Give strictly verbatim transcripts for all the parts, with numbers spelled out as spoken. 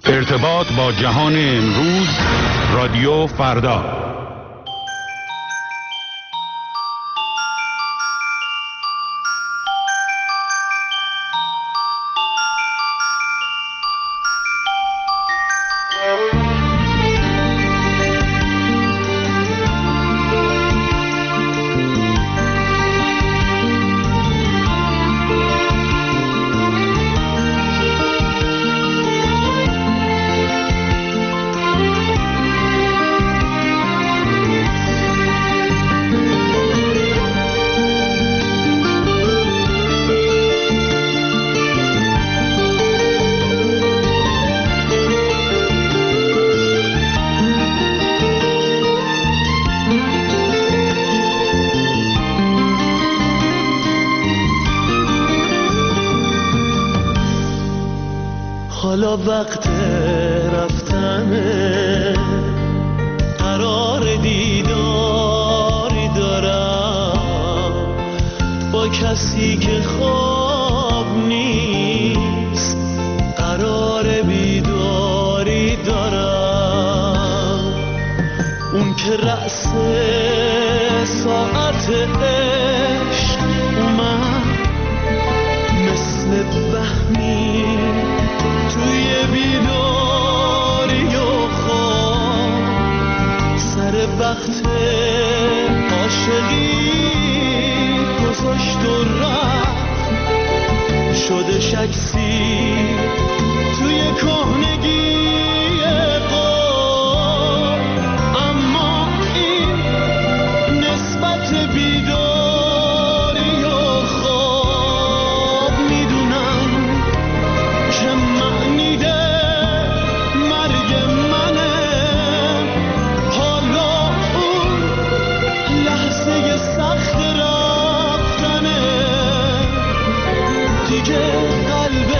ارتباط با جهان امروز، رادیو فردا. حالا وقت رفتنه، قرار دیداری دارم با کسی که خواب نیست، قرار بیداری دارم. اون که رأس ساعت عشق اومد مثل بهمی توی بیداری و خواب، سر وقت عاشقی گذاشت و رفت، شده شکسی توی کهنگی قاب. اما این نسبت بیداری و خواب میدونم که معنی ده مرگ منه. حالا اون لحظه سخت رفتنه، دیگه قلب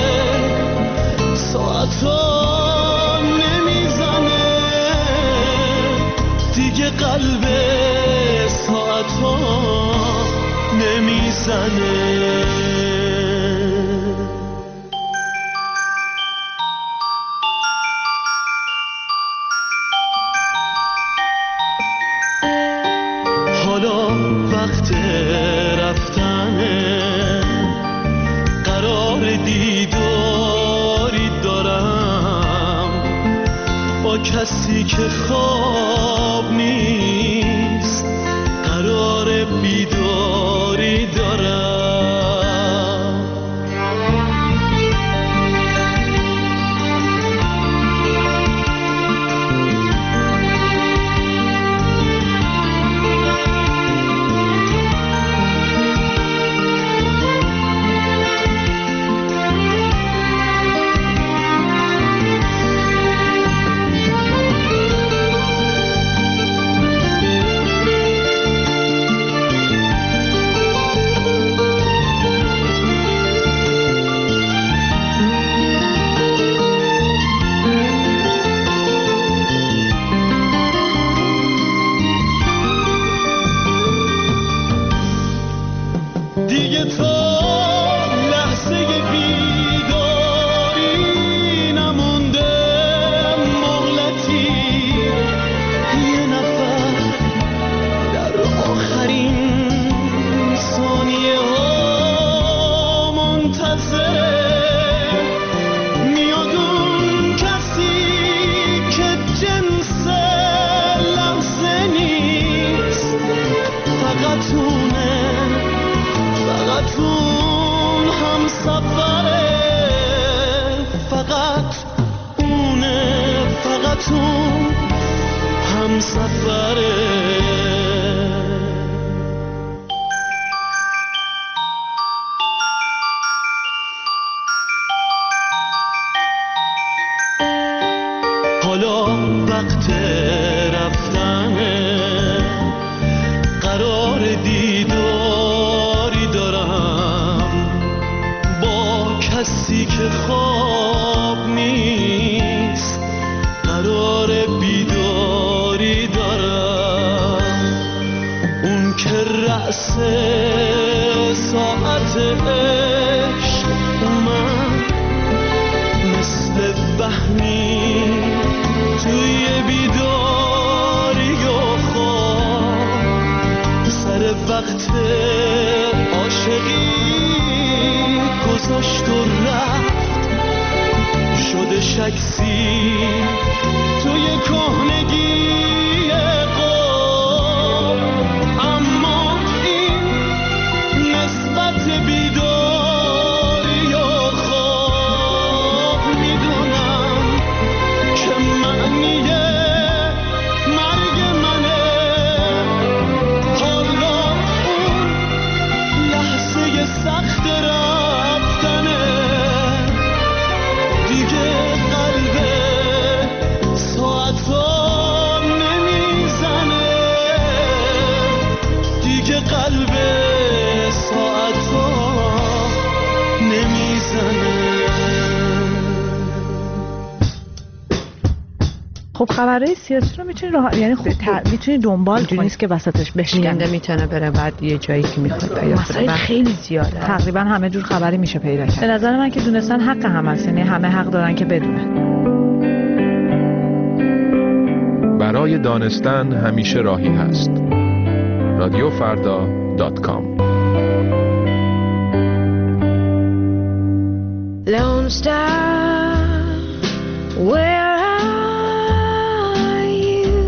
ساعتا نمیزنه، دیگه قلب ساعتا نمیزنه. حالا وقت رفتنه، قرار دیداری دارم با کسی که خواب نیست، قرار بیداری دارم. دیگه تو لحظه بیداری نمونده، مهلتی یه نفر در آخرین ثانیه ها منتظره. میاد اون کسی که جنس لحظه نیست، فقط اونه، فقط اون هم سفره، فقط اونه، فقط اون هم سفره. حالا وقت رفتنه، قرار دیداری دارم با کسی که خواب نیست، قرار بیداری دارم. اون که رأس ساعت عشق اومد مثل بهمی عکسی توی کهنگی قوم، اما این نسبت بیداری و خواب میدونم که معنی مرگ منه. حالا اون لحظه سخت رفتنه، دیگه قلب ساعتا نمیزنه، دیگه قلب ساعتا نمیزنه. خب خبرهای سیاسی رو میتونی راه... یعنی خب ت... میتونی دنبال کنی، نیست که وسطش بشکنده میتونه بره بعد یه جایی که میخواد پیدا مسائل خیلی زیاده، تقریبا همه جور خبری میشه پیدا کرد. به نظر من که دونستن حق همه است، یعنی همه حق دارن که بدونن. برای دانستن همیشه راهی هست. رادیو فردا دات کام. Lone Star, where are you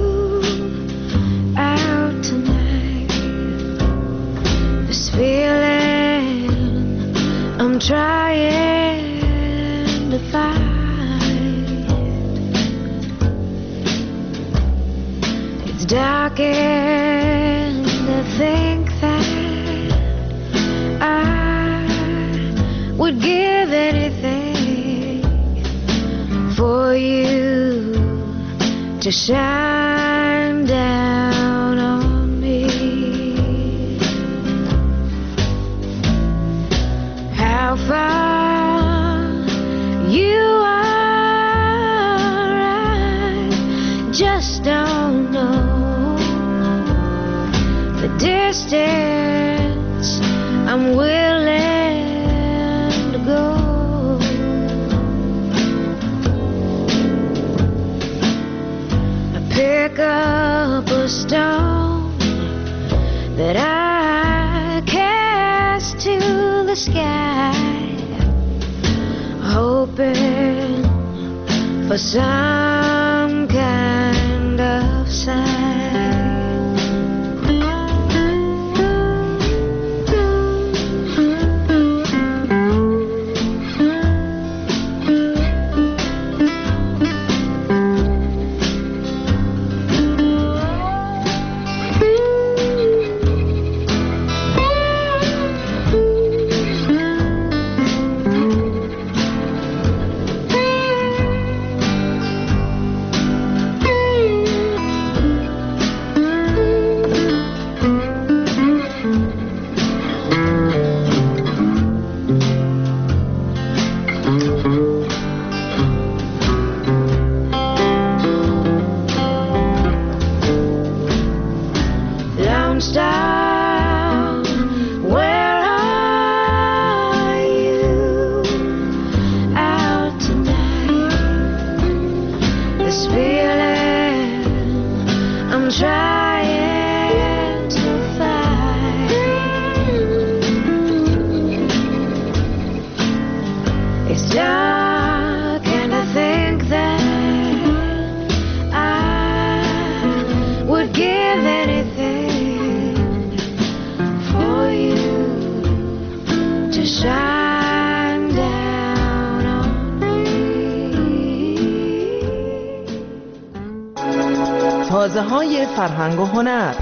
out tonight? This feeling I'm trying to find. It's dark and I think that I would give anything for you to shine down on me. How far you are, I just don't know. The distance I'm willing to go. I pick up a stone that I cast to the sky, hoping for some kind of sign. تازه‌های فرهنگ و هنر.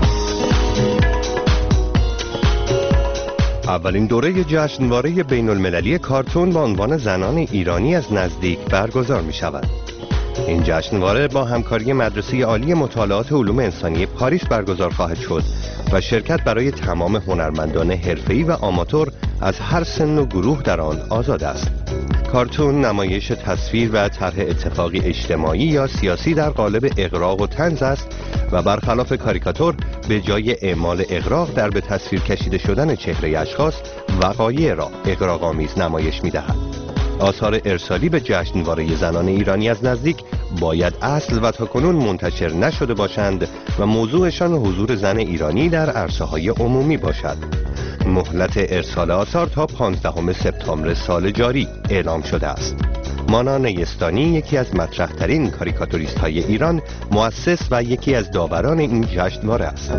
اولین دوره جشنواره بین المللی کارتون با عنوان زنان ایرانی از نزدیک برگزار می شود. این جشنواره با همکاری مدرسه عالی مطالعات علوم انسانی پاریس برگزار خواهد شد و شرکت برای تمام هنرمندان حرفه‌ای و آماتور از هر سن و گروه در آن آزاد است. کارتون نمایش تصویر و طرح اتفاقی اجتماعی یا سیاسی در قالب اغراق و طنز است و برخلاف کاریکاتور به جای اعمال اغراق در به تصویر کشیده شدن چهره اشخاص، وقایع را اغراق‌آمیز نمایش می‌دهد. آثار ارسالی به جشنواره زنان ایرانی از نزدیک باید اصل و تاکنون منتشر نشده باشند و موضوعشان حضور زن ایرانی در عرصه‌های عمومی باشد. مهلت ارسال آثار تا پانزدهم سپتامبر سال جاری اعلام شده است. مانا نیستانی یکی از مطرح‌ترین کاریکاتوریست‌های ایران، مؤسس و یکی از داوران این جشنواره است.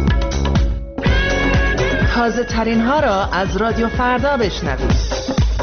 تازه ترین ها را از رادیو فردا بشنوید.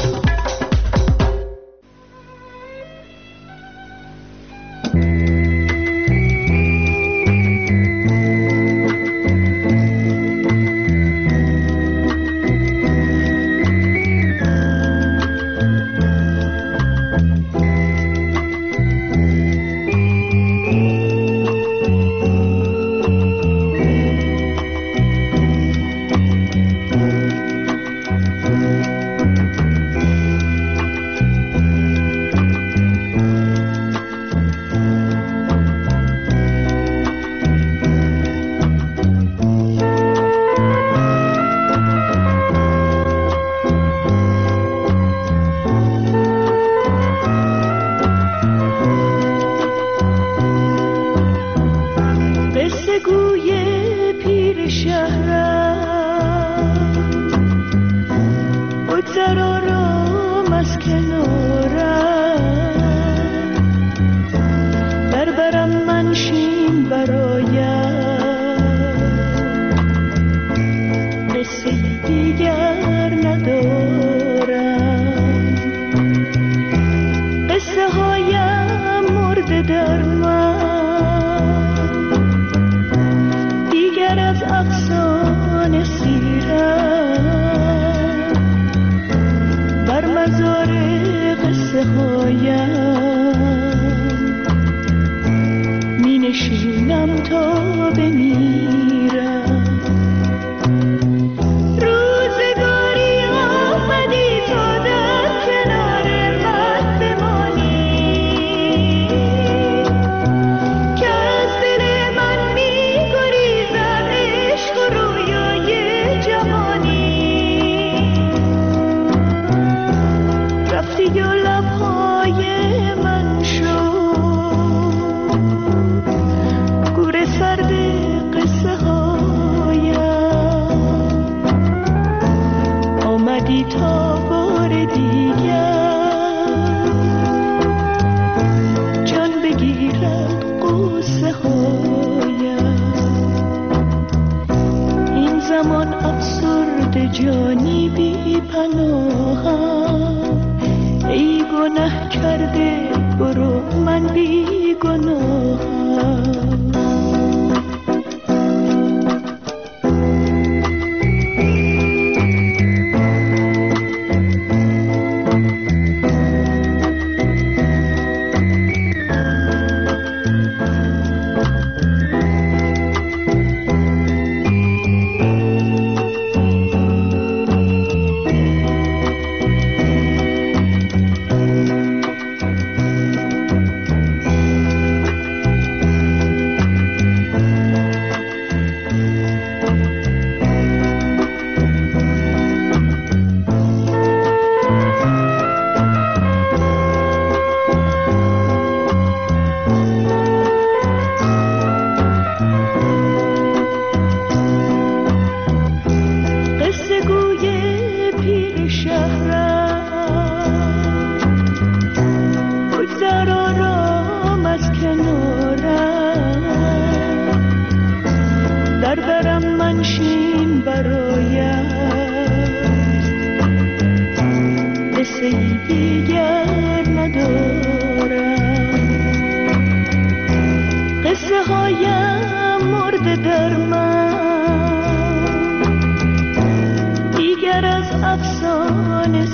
افسانه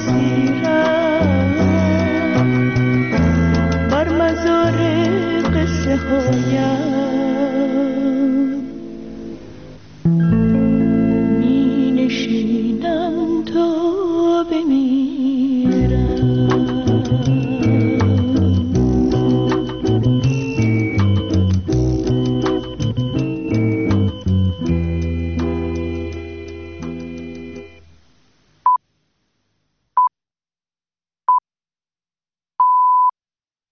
سیرم بر مزار قصه هایم